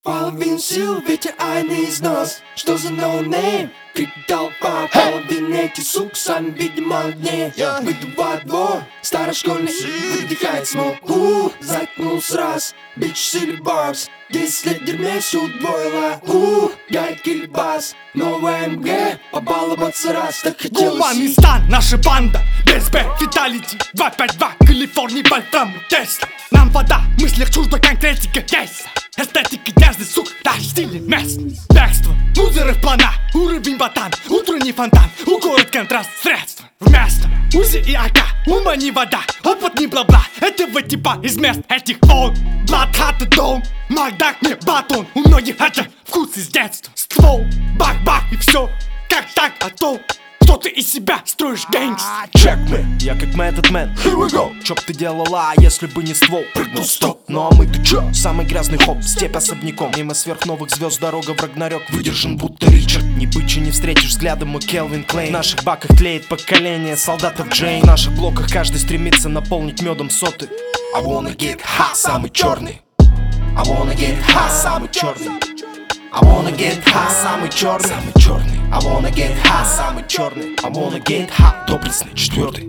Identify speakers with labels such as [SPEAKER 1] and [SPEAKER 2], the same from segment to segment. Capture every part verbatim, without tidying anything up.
[SPEAKER 1] Половин сил, ветер айный износ. Что за ноунейм? Крик толпа, половин эти сук сами, видимо, дней. Выйду во двор, старошкольный выдыхает смог. У, заткнулся раз, бич или барс. Десять лет дерьме все удвоило. У, гайк или бас. Новая МГ, побаловаться раз, так хотелось.
[SPEAKER 2] Гуманистан, наша банда, БСБ, Виталити, два пять два, Калифорния, Вольфрам, Тесла. Нам вода, в мыслях чужда конкретика, есть. Эстетика, дерзный сук, наш стиль местный. Бегство, лузеров плана, уровень ботан, утренний фонтан, у город контраст средств. Вместо УЗИ и АК, ума не вода, опыт не бла-бла. Этого типа из мест этих волн. Блад, хата, дом, Макдак, не батон. У многих это вкус из детства. Ствол, бак-бак и все, как так, а то что ты из себя строишь гэнгст.
[SPEAKER 3] Check me, я как Method Man. Here we go. Чё б ты делала, если бы не ствол? Прыгнул стоп. Ну а мы-то чё? Самый грязный хоп, степь особняком. Мимо сверхновых звезд дорога в Рагнарёк. Выдержан будто Ричард. Ни бычи не встретишь взглядом мой Келвин Клейн. В наших баках тлеет поколение солдатов Джейн. В наших блоках каждый стремится наполнить медом соты. I wanna get high, самый черный. I wanna get high, самый черный. I wanna get high, самый черный, самый черный. I wanna get high, самый черный. I wanna get high, доблестный, четвертый.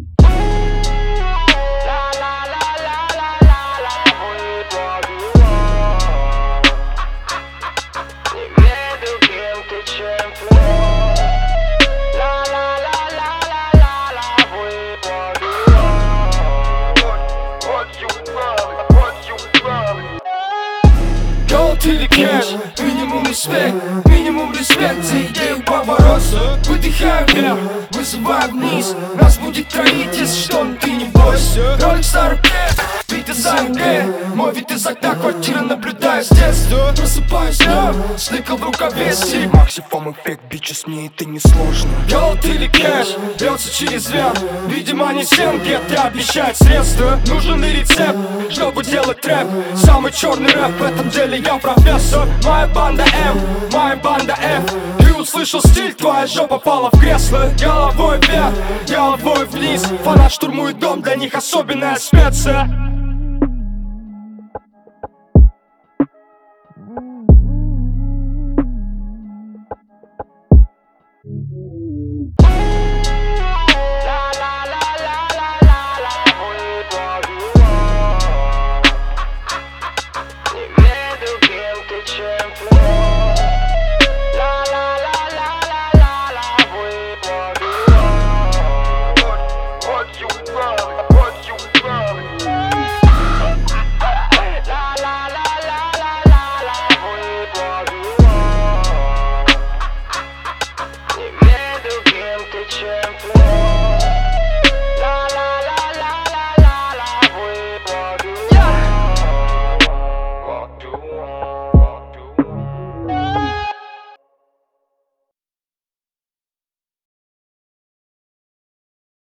[SPEAKER 1] Gold или кэш, минимум респект, минимум респект за идею поворота. Выдыхаю вверх, вызываю вниз, нас будет троить, если что, но ты не бойся. Ролик ста рублей, бит из АМГ, мой вид из окна квартиры наблюдаю с детства. Просыпаюсь я, сныкал в рукаве сик.
[SPEAKER 3] Максимум эффект, бичес, мне это не сложно.
[SPEAKER 1] Gold или кэш, льется через вен. Видимо не всем где-то обещают средства. Нужен и рецепт, чтобы делать трэп. Самый черный рэп, в этом деле я профессор. Моя банда М, моя банда F. Ты услышал стиль, твоя жопа пала в кресло. Головой вверх, головой вниз. Фанат штурмует дом, для них особенная специя.